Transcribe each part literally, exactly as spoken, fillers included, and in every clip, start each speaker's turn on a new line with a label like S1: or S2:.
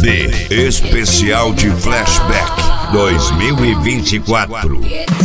S1: D Especial de Flashback dois mil e vinte e quatro.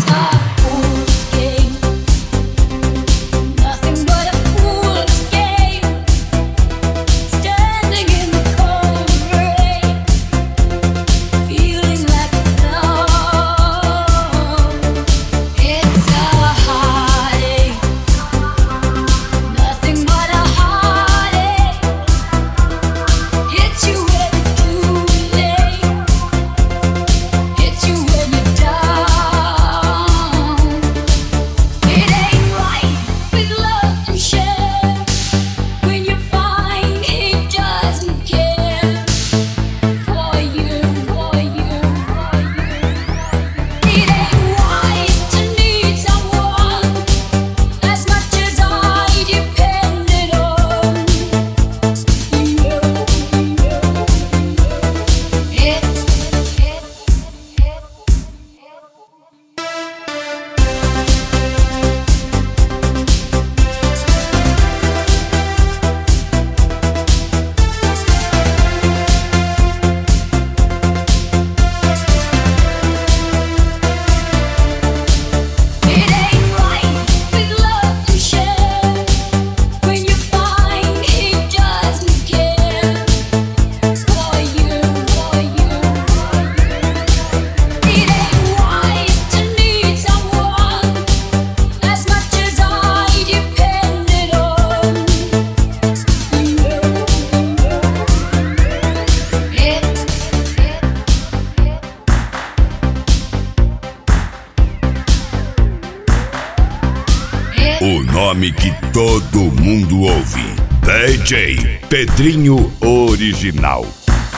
S1: O nome que todo mundo ouve: D J Pedrinho Original.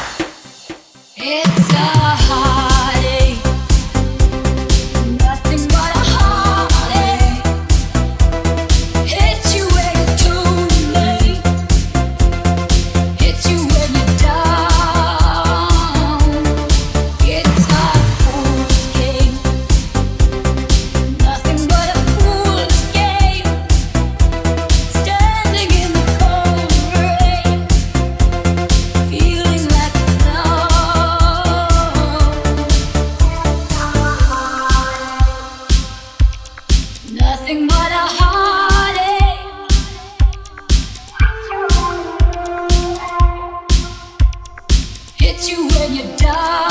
S2: It's a heartache, nothing but a heartache. Hits you when it's too late, hits you when you're down. It's a fool's game, nothing but a fool's game. Standing in the cold rain, feeling like nothing but a heartache. Hits you when you're down.